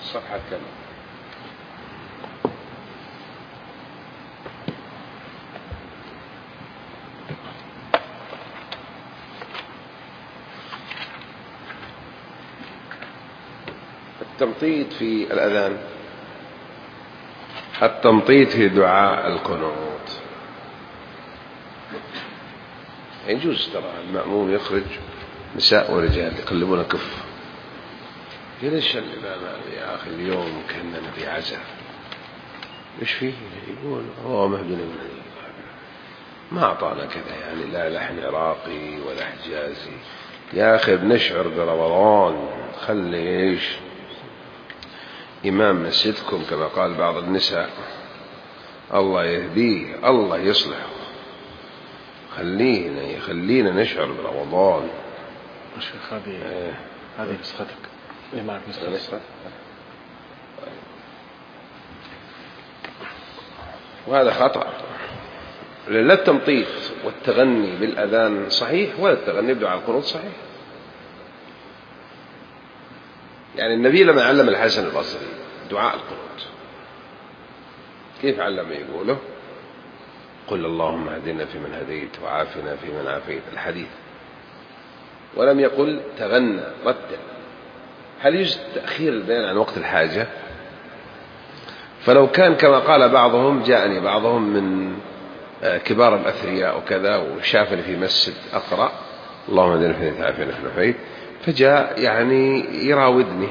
صفحة كم؟ التمطيط في الأذان، التمطيط في دعاء القنوت. يجوز ترى المأموم يخرج نساء ورجال يقلبون كف، ليش الإمام يا أخي اليوم كأننا في عزاء، إيش فيه؟ يقول هو مهدنا ما أعطانا كذا، يعني لا لحن عراقي ولا حجازي يا أخي، بنشعر برمضان. خلي إيش إمام مسجدكم كما قال بعض النساء الله يهديه الله يصلحه، خلينا نشعر برمضان. الشيخ هذه نسختك معك نسخة، وهذا خطأ. لا التمطيط والتغني بالأذان صحيح ولا التغني بدعاء القنوت صحيح. يعني النبي لما علم الحسن البصري دعاء القنوت كيف علم؟ يقوله قل اللهم اهدنا فيمن هديت وعافنا فيمن عافيت، الحديث، ولم يقل تغنى رتل. هل يجوز تأخير البيان عن وقت الحاجة؟ فلو كان كما قال بعضهم، جاءني بعضهم من كبار الأثرياء وكذا وشافني في مسجد أقرأ اللهم اهدنا فيمن عافينا فيمن عافيت، فجاء يعني يراودني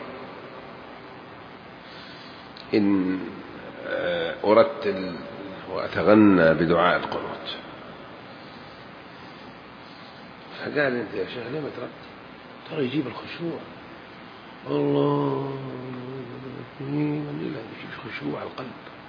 إن أرتل وأتغنى بدعاء القنوت، فقال أنت يا شيخ ليه ما ترتل؟ ترى يجيب الخشوع، الله يجيب خشوع القلب.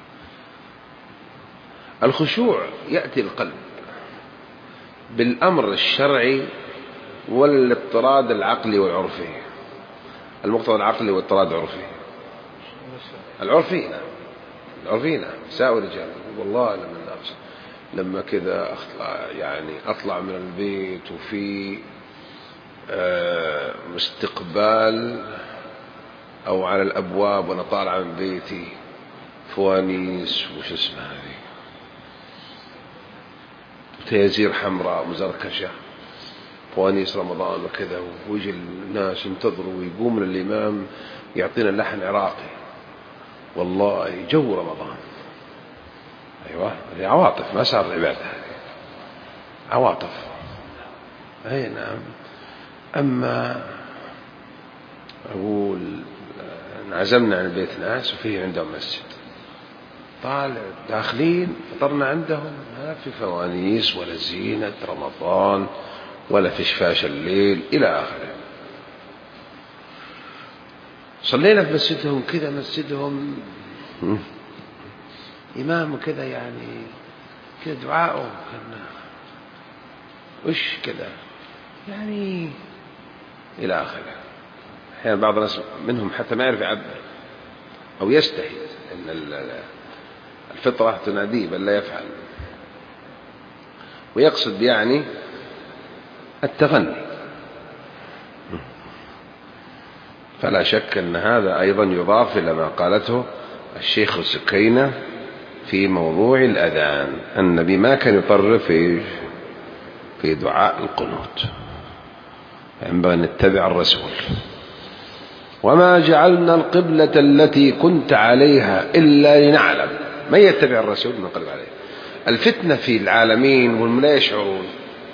الخشوع يأتي القلب بالأمر الشرعي والاضطراد العقلي والعرفي. المقتضى العقلي والاضطراد العرفي، العرفي نعم نساء ورجال. والله لما كذا يعني أطلع من البيت وفي مستقبال أو على الأبواب وأنا طالع من بيتي فوانيس وش اسمها هذه تيازير حمراء مزركشة، فوانيس رمضان وكذا، ويجي الناس ينتظروا ويقوم الإمام يعطينا اللحن عراقي. والله جو رمضان. أيوة هذه عواطف، ما صار عبادة، هذه عواطف. أي نعم. أما أقول انعزمنا عن بيت ناس وفيه عندهم مسجد، طالع داخلين فطرنا عندهم، ما في فوانيس ولا زينة رمضان ولا فشفاش الليل إلى آخره. صلينا في مسجدهم كذا، مسجدهم إمام كذا يعني كذا دعاءه كان وش كذا يعني إلى آخره. أحيانا بعض الناس منهم حتى ما يعرف يعبر أو يستحي، إن الفطرة تناديه بل لا يفعل، ويقصد يعني التغني. فلا شك أن هذا أيضا يضاف إلى ما قالته الشيخ السكينة في موضوع الأذان. النبي ما كان يطرف في دعاء القنوت، ينبغي أن نتبع الرسول. وما جعلنا القبلة التي كنت عليها إلا لنعلم من يتبع الرسول من قلب عليه. الفتنة في العالمين وهم لا يشعرون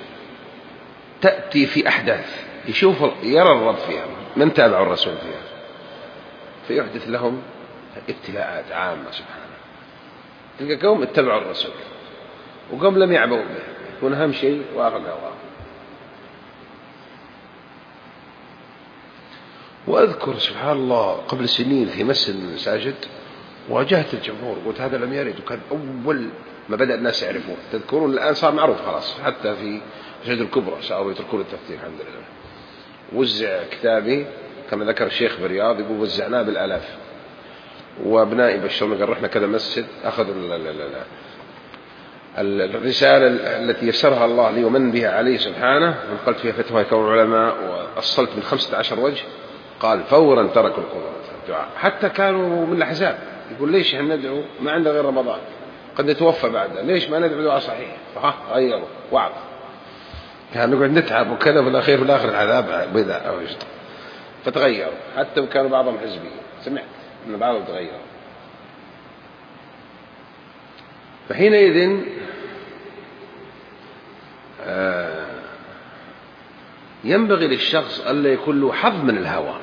تأتي في أحداث يرى الرب فيها من تابع الرسول فيها، فيحدث لهم ابتلاءات عامة سبحانه. تلقى قوم اتبعوا الرسول وقوم لم يعبوا به، يكون أهم شيء وافق الله. وأذكر سبحان الله قبل سنين في مسجد من المساجد واجهت الجمهور قلت هذا لم يرد، وكان أول ما بدأ الناس يعرفون. تذكرون الآن صار معروف خلاص، حتى في المساجد الكبرى صاروا يتركون التفسير الحمد لله. وزع كتابي كما ذكر الشيخ برياض، يقول وزعناه بالآلاف، وابنائي بشرنا قال رحنا كذا مسجد أخذوا الرسالة التي يسرها الله لي ومن بها عليه سبحانه، ونقلت فيها فتوى كون العلماء وأصلت من 15 وجه، قال فورا تركوا القنوت. الدعاء. حتى كانوا من الأحزاب يقول ليش احنا ندعو ما عندنا غير رمضان قد نتوفى بعده، ليش ما ندعو دعاء صحيح؟ غيروا وعظ، كانوا نقعد نتعب وكذا، في الأخير العذاب بدأ أو يشتغل، فتغيروا. حتى كانوا بعضهم حزبيين، سمعت أن بعضهم تغيروا. فحينئذ ينبغي للشخص ألا يكون له حظ من الهوى،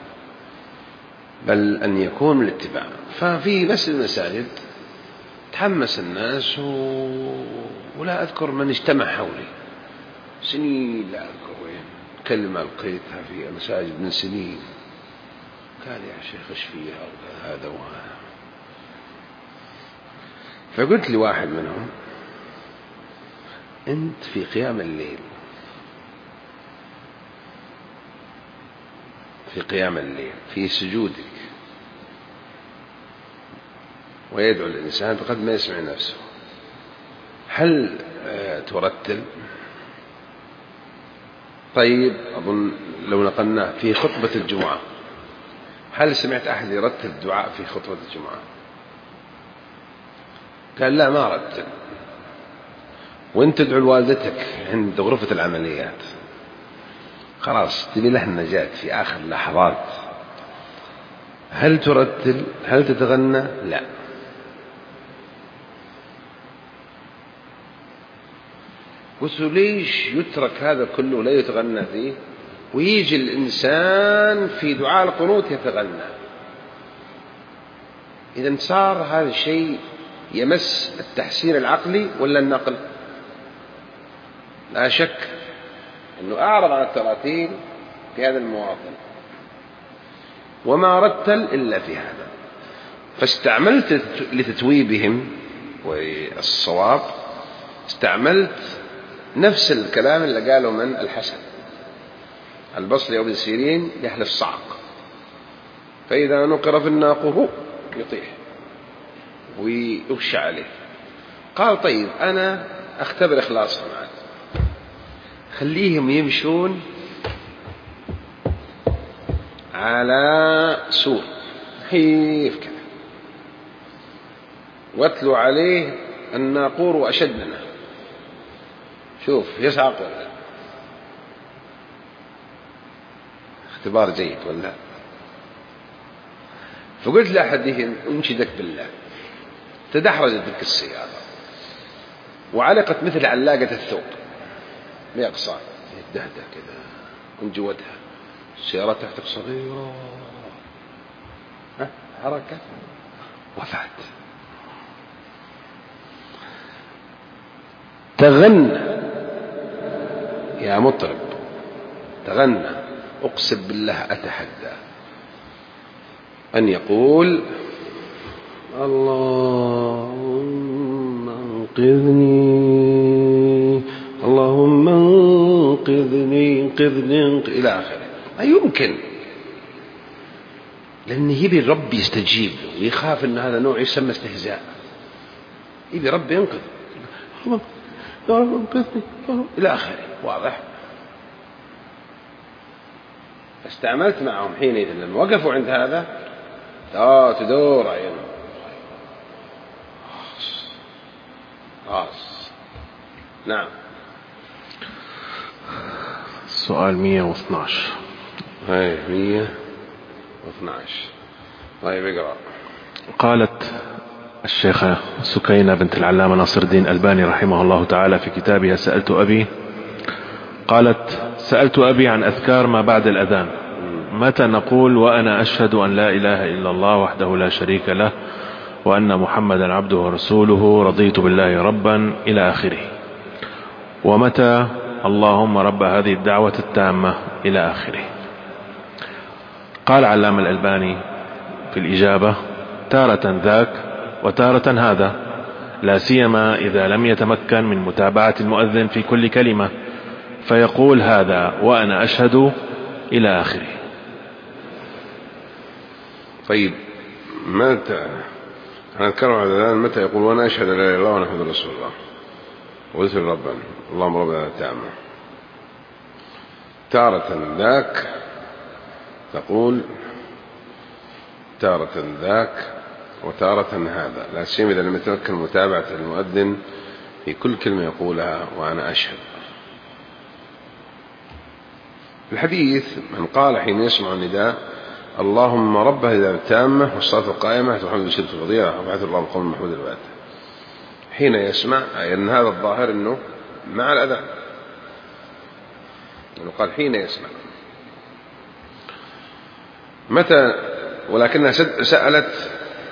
بل أن يكون من الاتباع. ففي المساجد تحمس الناس ولا أذكر من اجتمع حولي سنين، لا أذكر وين كلمة لقيتها في المساجد من سنين، قال يا شيخ ايش فيها هذا وهذا. فقلت لواحد منهم أنت في قيام الليل، في قيام الليل في سجودك، ويدعو الإنسان فقد ما يسمع نفسه، هل ترتل؟ طيب أظن لو نقلناه في خطبة الجمعة، هل سمعت أحد يرتل الدعاء في خطبة الجمعة؟ قال لا ما رتل. وانت تدعو لوالدتك عند غرفة العمليات، خلاص تبي له النجاة في آخر لحظات، هل ترتل؟ هل تتغنى؟ لا. قلت ليش يترك هذا كله لا يتغنى فيه، ويجي الإنسان في دعاء القنوت يتغنى؟ إذا صار هذا الشيء يمس التحسين العقلي ولا النقل؟ لا شك أنه أعرض عن التراتيل في هذا المواطن، وما رتل إلا في هذا. فاستعملت لتتويبهم والصواب، استعملت نفس الكلام اللي قاله من الحسن البصري وابن سيرين، يحلف صعق، فإذا نقر في الناقور يطيح ويغشى عليه. قال طيب أنا أختبر إخلاصهم معك، خليهم يمشون على سور خفيف كذا، واتلوا عليه الناقور وأشد منه، شوف يصعق ولا. اختبار جيد ولا. فقلت لأحدهم أنشدك بالله، تدحرجت تلك السيارة وعلقت مثل علاقة الثوب بأقصان، يدهده كذا من جوتها، السيارة تحتك صغيرة، حركة وفات. تغنى يا مطرب، تغنى، أقسم بالله أتحدى أن يقول اللهم انقذني، اللهم انقذني انقذني إلى آخره. ما يمكن، لأن يبي الرب يستجيب له، ويخاف أن هذا نوع يسمى استهزاء. يبي رب ينقذ، يا رب انقذني إلى آخره، واضح. استعملت معهم حينئذ لما وقفوا عند هذا تدور عينهم خلاص. نعم. السؤال 112. هاي 112. طيب اقرأ. قالت الشيخة سكينة بنت العلامة ناصر الدين الألباني رحمه الله تعالى في كتابها سألت أبي، قالت سألت أبي عن أذكار ما بعد الأذان، متى نقول وأنا أشهد أن لا إله إلا الله وحده لا شريك له وأن محمدا عبده ورسوله رضيت بالله ربا إلى آخره، ومتى اللهم رب هذه الدعوة التامة إلى آخره. قال علامة الألباني في الإجابة تارة ذاك وتارة هذا، لا سيما إذا لم يتمكن من متابعة المؤذن في كل كلمة، فيقول هذا وأنا أشهد إلى آخره. طيب متى هنذكر على الآن متى يقول وأنا أشهد لا إله إلا الله ونحمد رسول الله وذكر ربنا اللهم ربنا التامة؟ تارة ذاك تقول تارة ذاك وتارة هذا، لا سيما إذا لم يتمكن متابعة المؤذن في كل كلمة يقولها وأنا أشهد. في الحديث من قال حين يسمع النداء اللهم رب هذه التامة والصلاة القائمة محمد بشرة الفضيلة وبعث الله القوم محمود البعث، حين يسمع أي أن هذا الظاهر أنه مع الأذان، يعني قال حين يسمع. متى، ولكنها سألت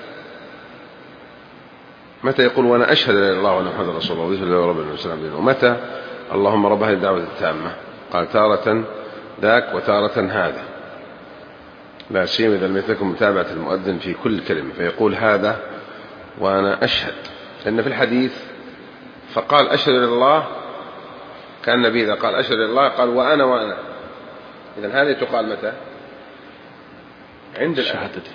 متى يقول وأنا أشهد أن لا إله إلا الله وأن محمدا رسول الله وأشهد أن لا إله إلا الله، ومتى اللهم رب هذه الدعوة التامة؟ قال تارة ذاك وتارة هذا، لا سيما إذا لم يتمكن متابعة المؤذن في كل كلمة فيقول هذا وأنا أشهد، لأن في الحديث فقال أشهد إلى الله، كان النبي إذا قال أشهد إلى الله قال وأنا، إذن هذه تقال متى؟ عند الشهادتين.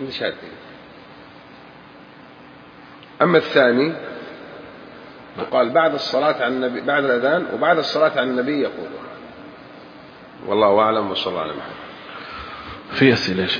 أما الثاني يقال بعد الصلاة على النبي، بعد الأذان وبعد الصلاة على النبي يقولها. والله أعلم، وصلى الله عليه وسلم. في أسئلة